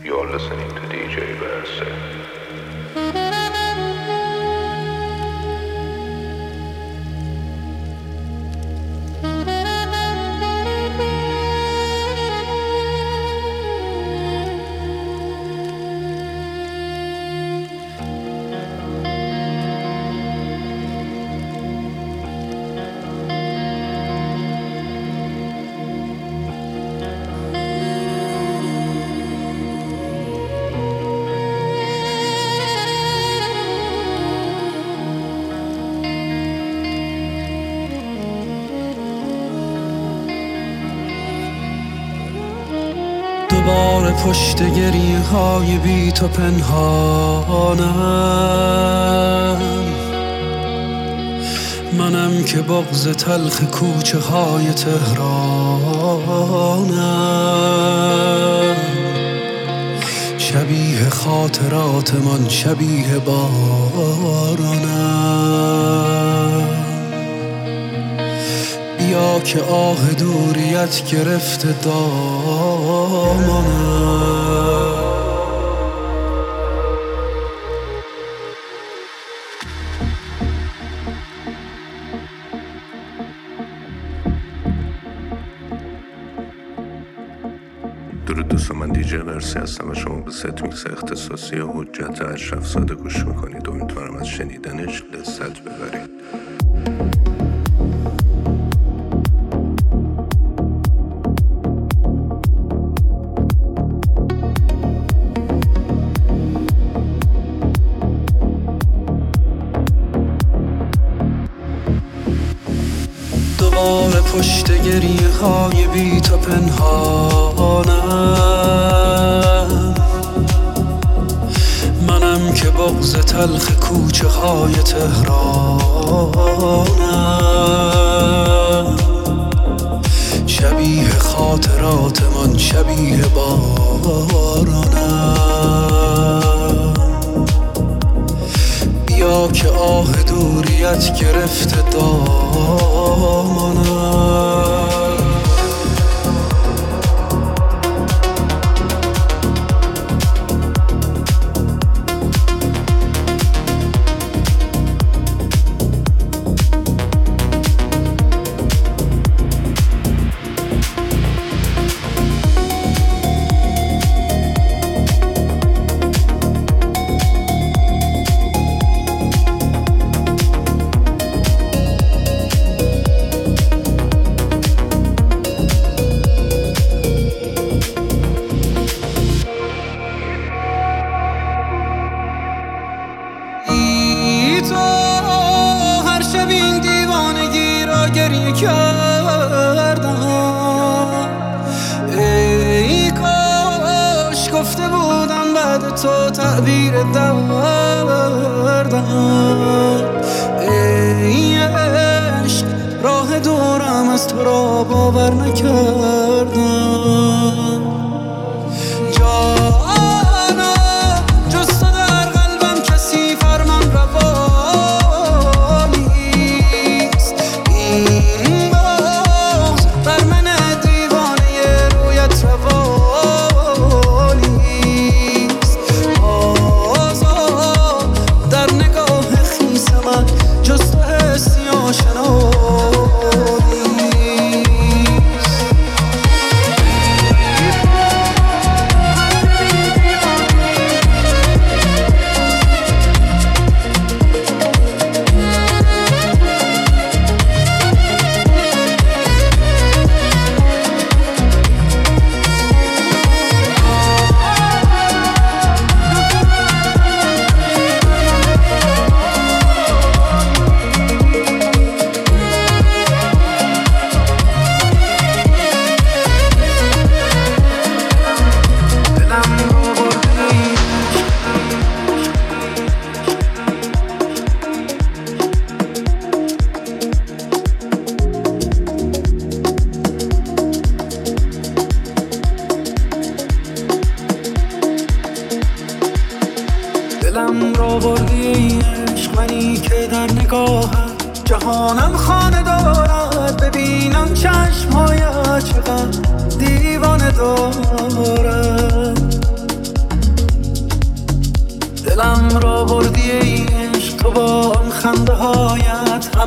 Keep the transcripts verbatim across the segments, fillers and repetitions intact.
You're listening to دی جی Verse. دوباره پشت گریه های بی تو پنهانم، منم که بغض تلخ کوچه های تهرانم، شبیه خاطرات من، شبیه بارانم. بیا که آه دوریت گرفته دامانم. درود دوستان، من دی جی ورسی هستم و شما به ست میکس اختصاصی حجت اشرف زاده گوش میکنید. امیدوارم از شنیدنش لذت ببرید. دوباره پشت گریه های بی تو پنهانم، منم که بغض تلخ کوچه های تهرانم، شبیه خاطرات من، شبیه بارانم. بیا که آه دوریت گرفته دامانم. گریه کردم، ای کاش گفته بودم بعد تو تعبیر دردم. ای عشق راه دورم از تو را باور نکردم. جانا جز تو در قلبم کسی فرمان روا دلم را بردی عشق، منی که در نگاهم جهانم خانه دارد. ببینم چشم‌هایت چقدر دیوانه دارد.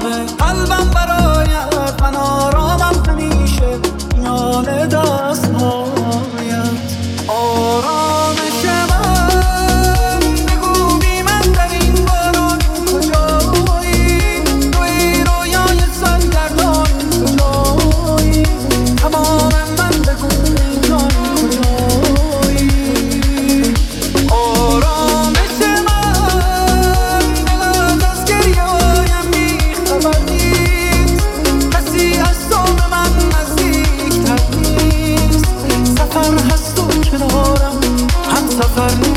آرامه قلبم برایت، من آرامم همیشه میان دستهایت. آرامش من بگو بی من در این باران کجایی، توی رویای سرگردان کجایی، تمام من بگو جان کجایی. آرامش من دلت از گریه هایم بیخبر نیست، کسی از تو به من نزدیکتر نیست. سفر هست و کنارم هم سفر نیست.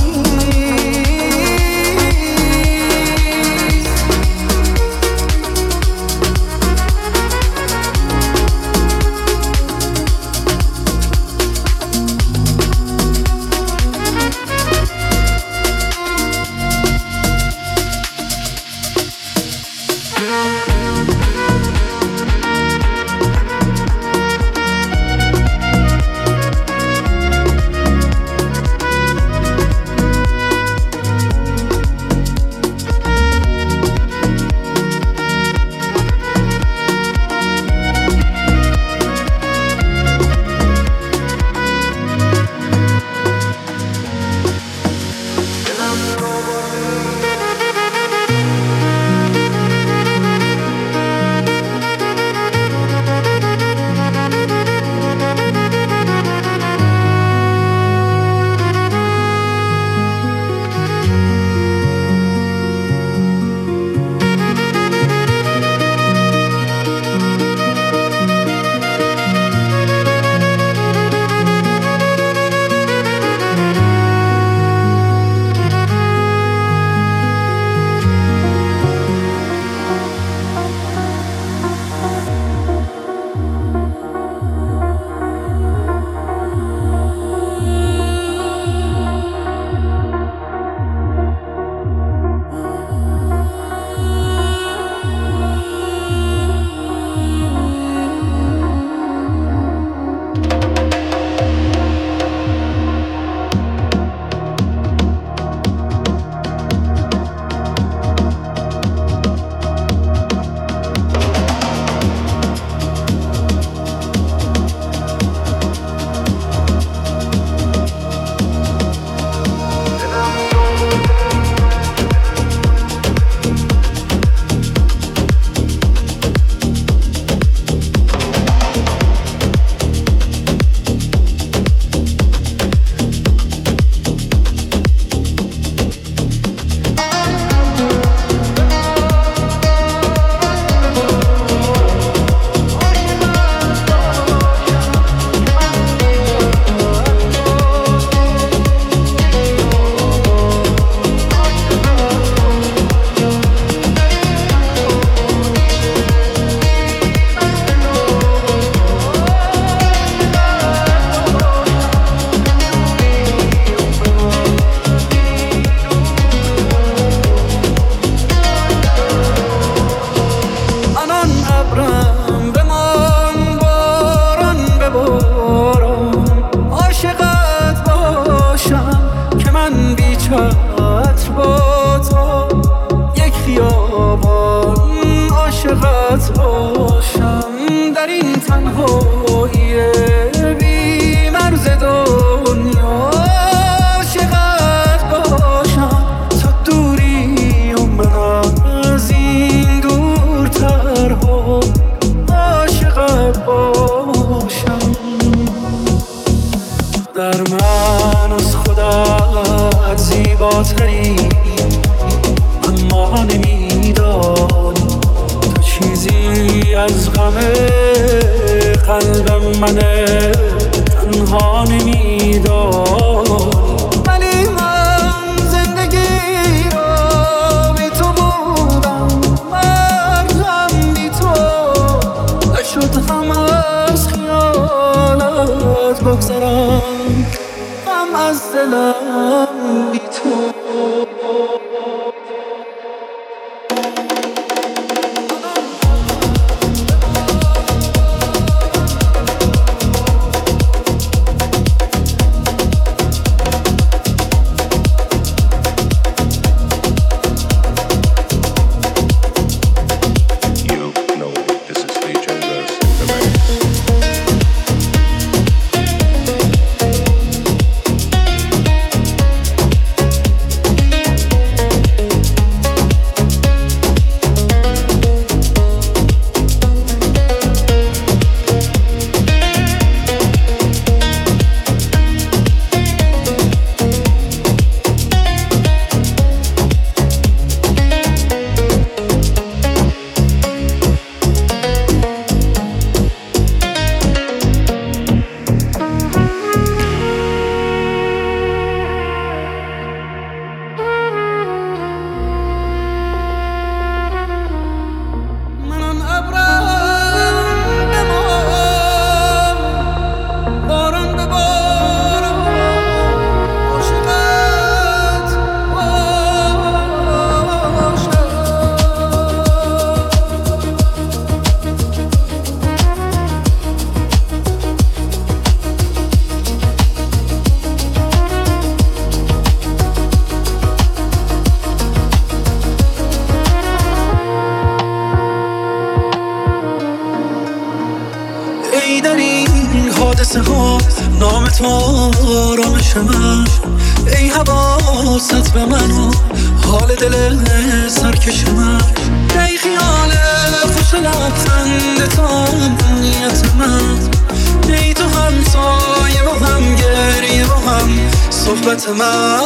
لحظه ها نام تو آرامش من. ای حواست به من و حال دل سرکش من. ای خیال خوش لبخند تو امنیت من. ای تو همسایه و هم گریه و هم صحبت من.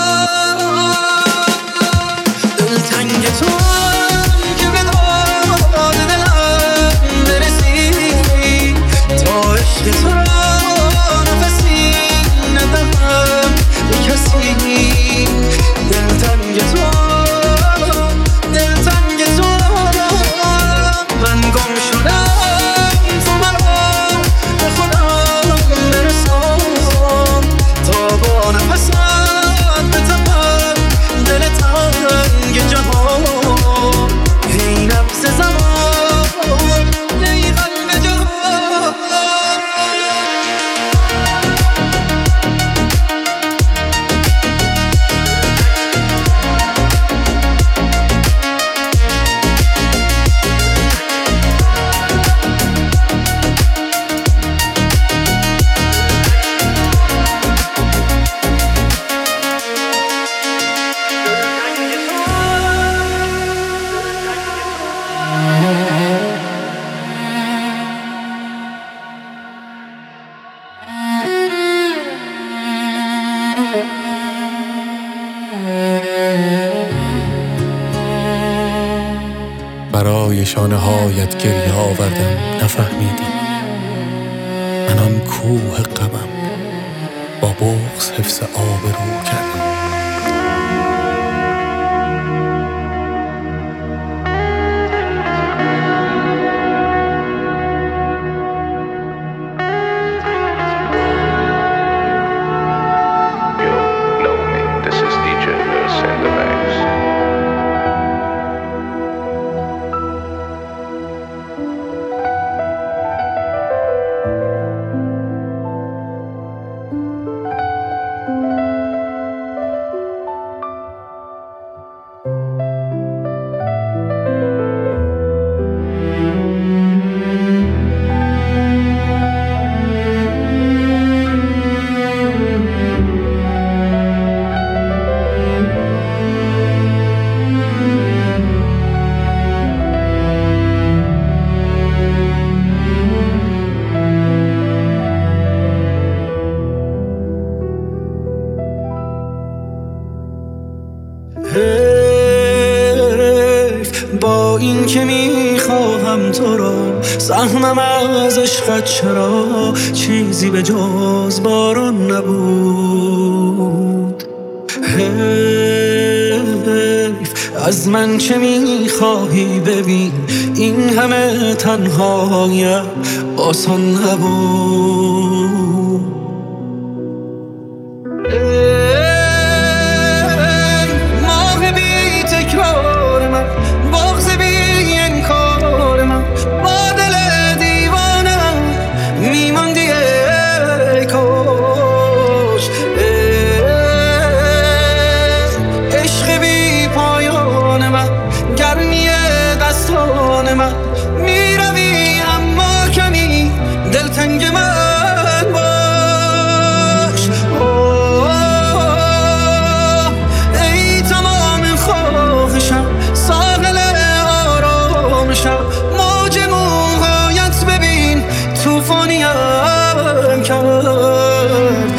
دلتنگ تو که به داد دلم برسی تا عشق تو را نفسی ندهم به کسی. دلتنگ تو دلتنگ تو من گم شدم تو مرا به خودم برسان تا با نفسم بتپم دل تنگ جهان. ای نفس زمان ای قلب جهان. برای شانه هایت گریه آوردم نفهمیدی من آن کوه غمم با بغض حفظ آبرو کردم. با این که میخواهم تو را سهمم از عشقت چرا چیزی به جز باران نبود. حیف از من چه میخواهی ببین این همه تنهاییت آسان نبود. دلتنگ من باش. ای تمام خواهشم ساحل آرامشم موج موهایت ببین توفانیم کرد.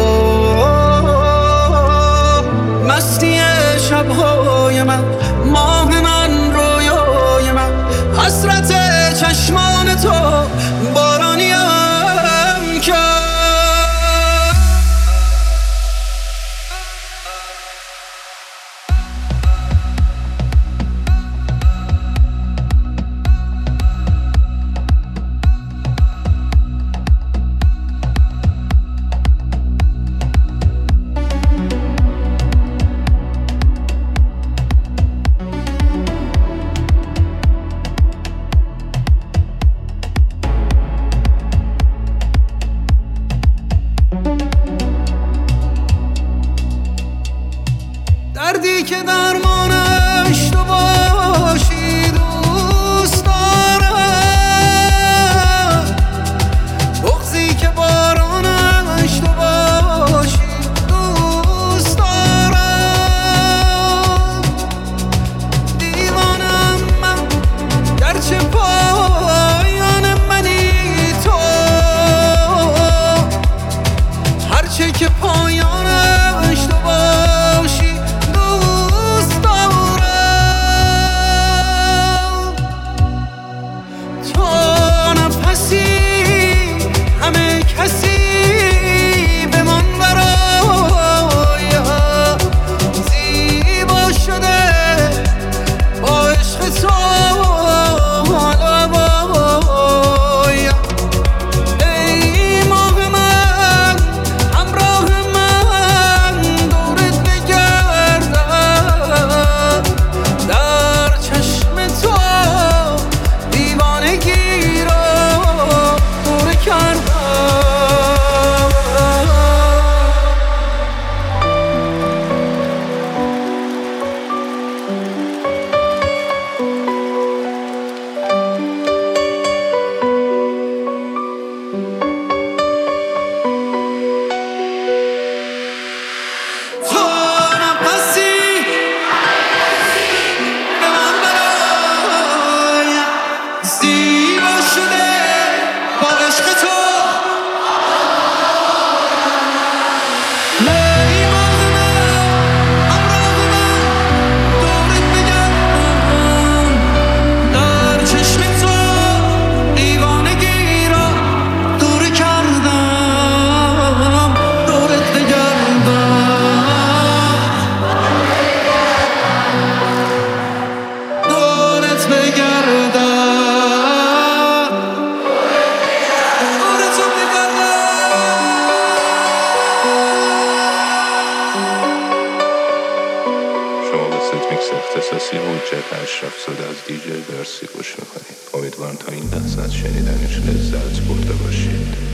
مستی شبهای من ماه من رویای من حسرت چشمان تو بارانیم کرد. دردی که درمانش تو باشی دوست دارم. بغضی که با ست میکس اختصاصی حجت اشرف زاده از دیجی برسی گوش میکنید. امیدوارم تا این لحظه از شنیدنش لذت برده باشید.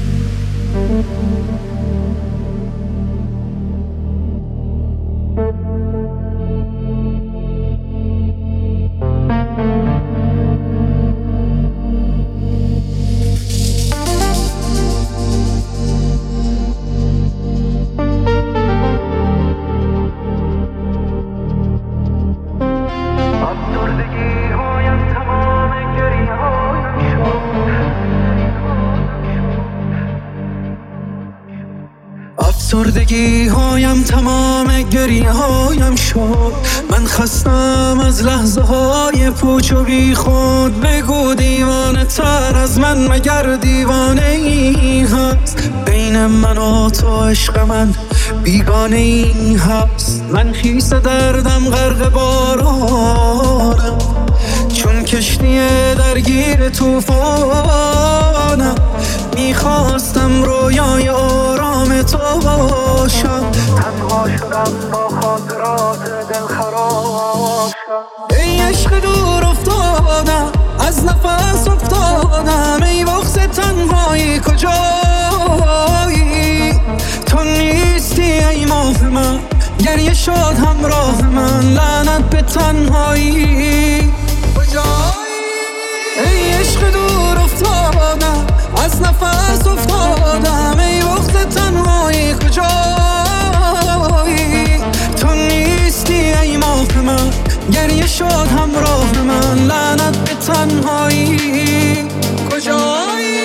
افسردگی هایم تمام گریه هایم شد. من خستم از لحظه های پوچ و بی خود. بگو دیوانه تر از من مگر دیوانه ای هست؟ بین من و تو عشق من بیگانه ای هست. من خیس دردم غرق بارانم، چون کشتی درگیر طوفانم. میخواستم رویای آرام تو باشم، تنها شدم با خاطرات دل خراشم. ای عشق دور افتادم، از نفس افتادم. ای بغض تنهایی کجایی؟ تو نیستی ای ماه من، گریه شد همراه من. لعنت به تنهایی کجایی؟ ای عشق دور افتادم، از نفس افتادم. ای بغض تنهایی کجایی؟ تو نیستی ای ماه من، گریه شد همراه من. لعنت به تنهایی کجایی؟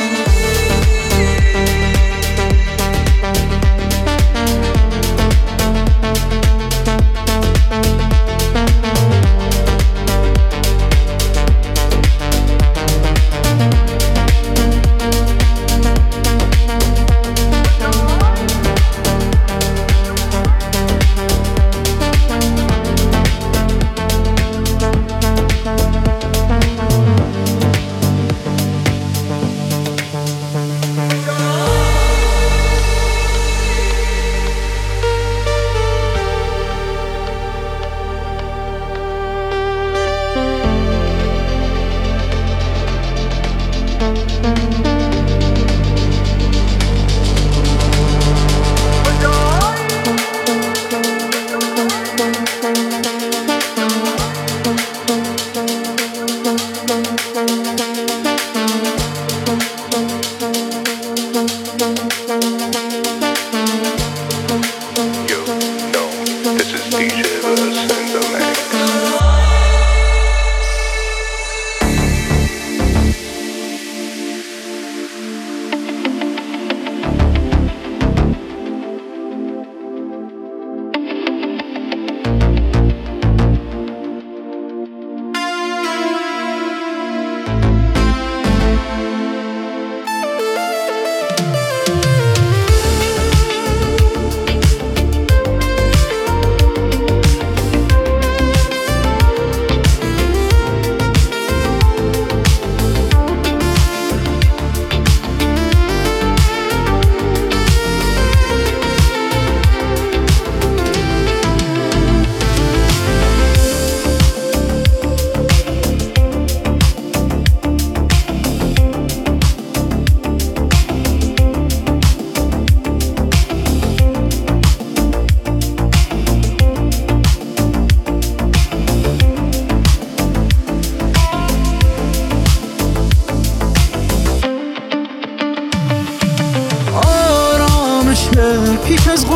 پیش از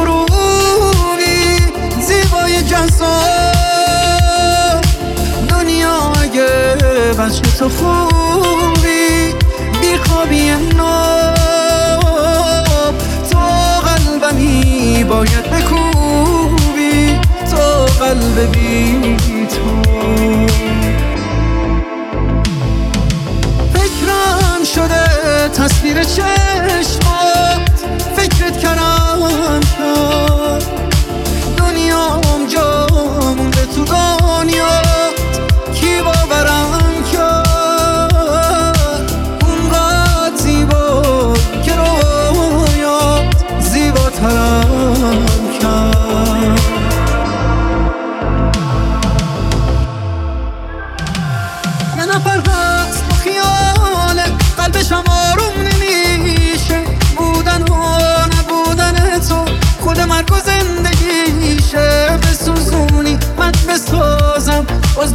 غروبی زیبای جذاب دنیا، اگه بچه تو خوبی بیخوابی ناب. تو قلبمی باید بکوبی، تو قلب بی تو. فکرم شده تصویر چشمات، فکرت کردم شد. دنیام جا مونده تو دنیات، کی باورم کرد؟ اونقدر زیبا که رویات زیباتر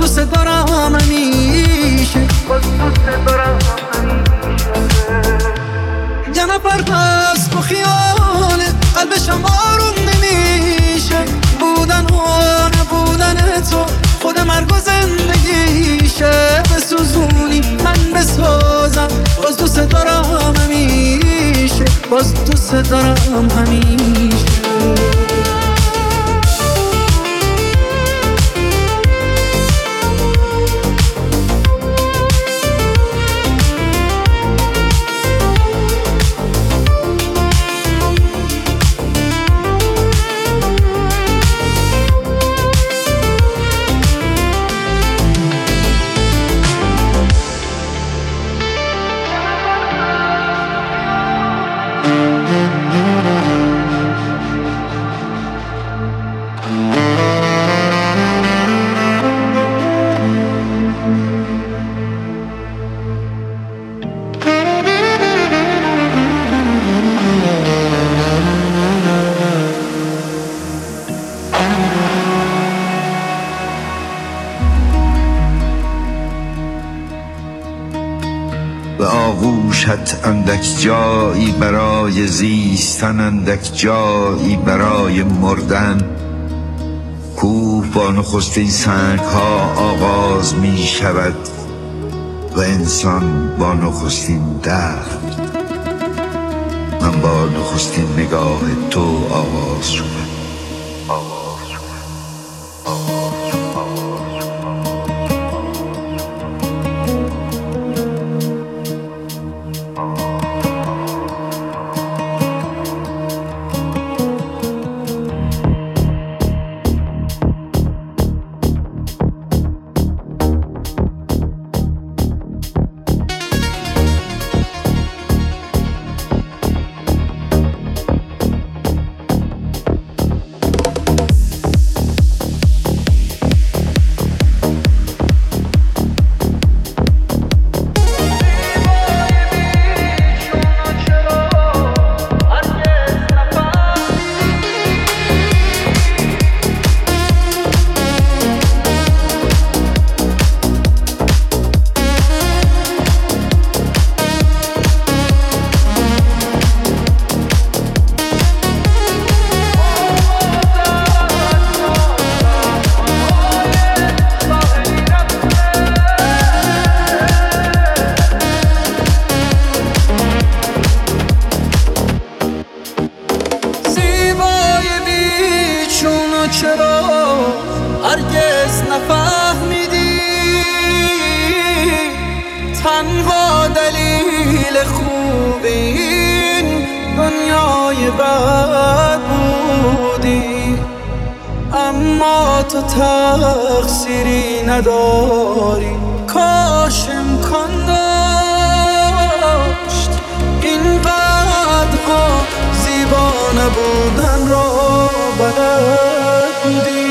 دوست دارم همیشه، باز دوست دارم همیشه. یه نفر هست با خیاله قلبشم آروم نمیشه، بودن و نبودن تو خود مرگ و زندگیشه. بسوزونی من بسازم، باز دوست دارم همیشه، باز دوست دارم همیشه. به آغوشت اندک جایی برای زیستن، اندک جایی برای مردن. کوه با نخستین سنگ ها آغاز می شود و انسان با نخستین درد. من با نخستین نگاه تو آغاز شدم. چرا هرگز نفهمیدی تنها دلیل خوب این دنیای بد بودی؟ اما تو تقصیری نداری، کاش امکان داشت اینقدرها زیبا نبودن را بلد بودی.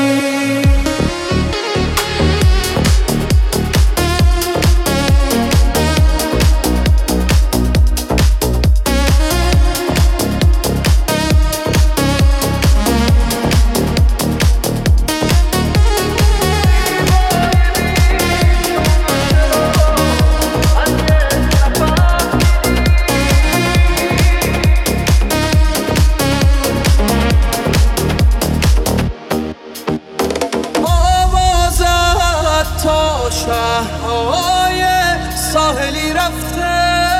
شهرهای ساحلی رفته،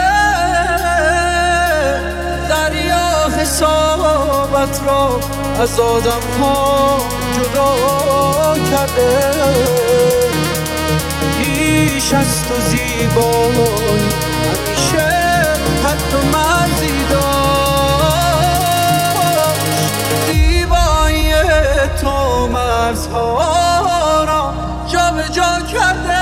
دریا حسابت را از آدم ها جدا کرده. پیش از تو زیبایی همیشه حد و مرزی داشت، زیبایی تو مرزها را جا به جا کرده.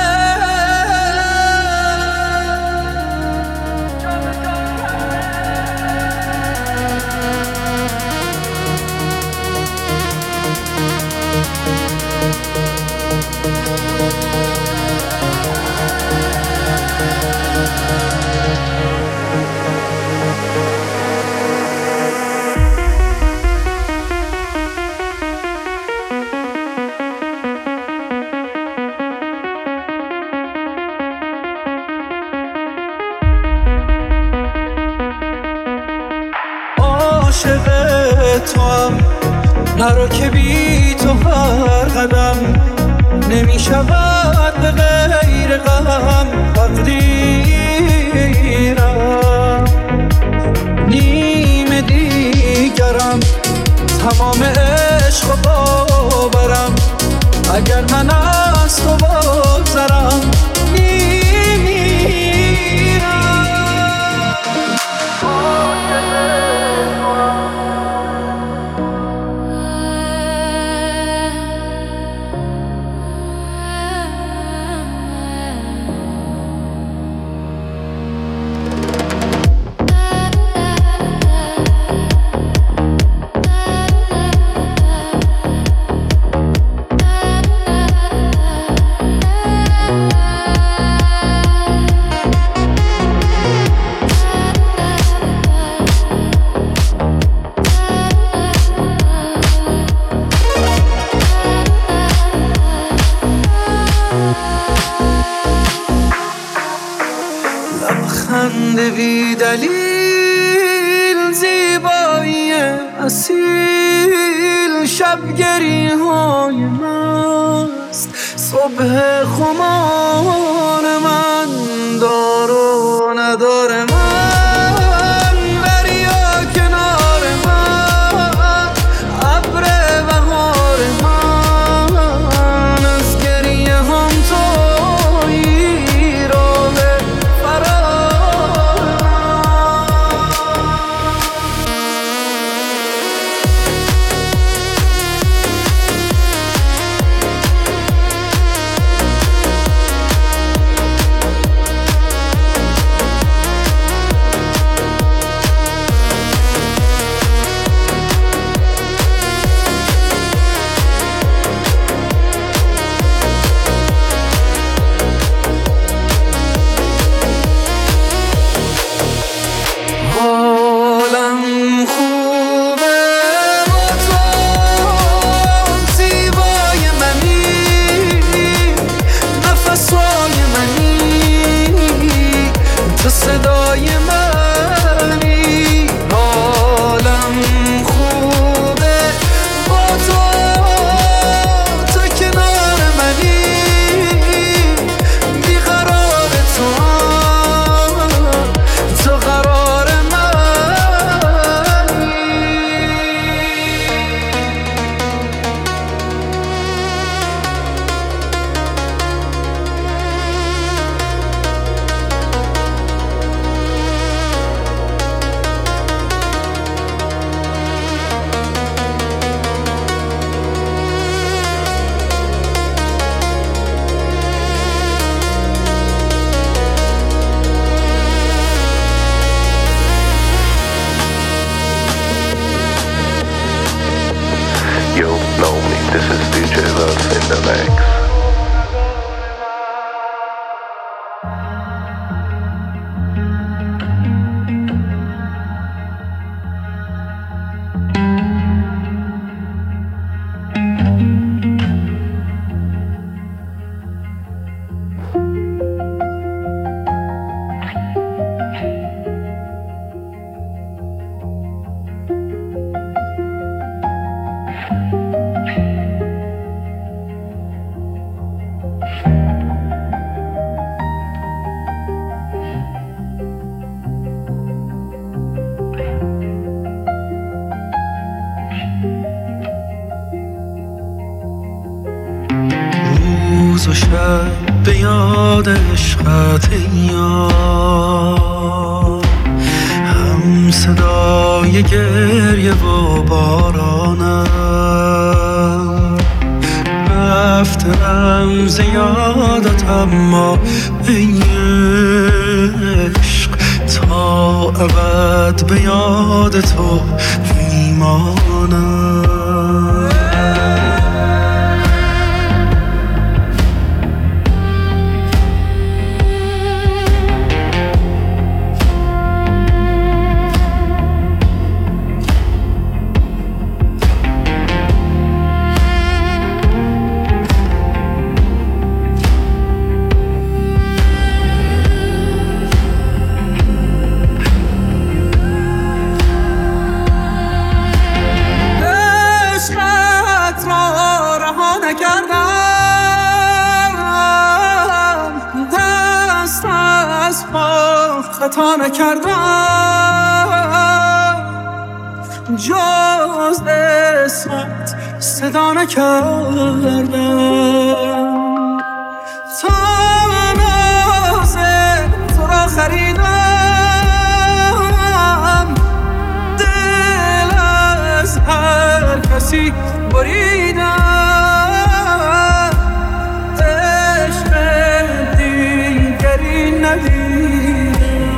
نرو که بی تو هر قدم نمی شود به غیر غم تقدیرم. نیم دیگرم تمام عشق و باورم، اگر من از تو بگذرم بی دلیل زیبایی اصیل، شب گریه های مست، صبح خمان من، دار و ندار من، دریا کنار من، ابر بهار من، از گریه هم تویی راه فرار. صدای منی، حالم خوبه با تو، تو کنار منی، بیقرار تو، تو قرار منی. You know me, this is D J Verse in the mix. روز و شب به یاد عشقت یار، هم صدای گریه و بارانم، رفت رمز یادت اما ای عشق تا ابد به یاد تو میمانم. خطا نکردم، جز اسمت صدا نکردم. تا ناز تو را خریدم، دل از هر کسی بریدم، عشق دیگری ندیدم.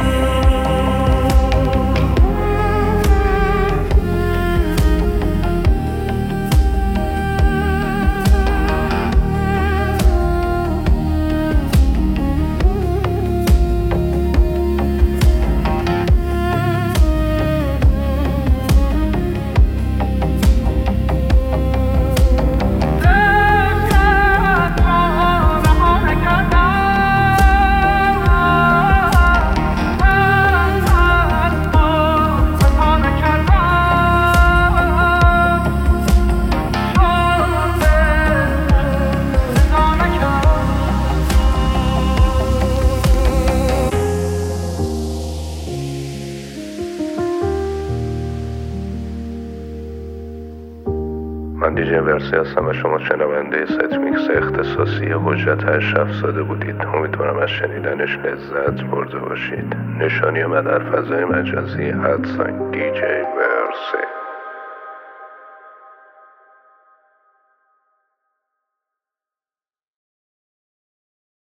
من دیجی ورسی هستم و شما شنونده ست میکس اختصاصی حجت اشرف زاده بودید. امیدوارم از شنیدنش لذت برده باشید. نشانی من در فضای مجازی ادساین دیجی ورسی.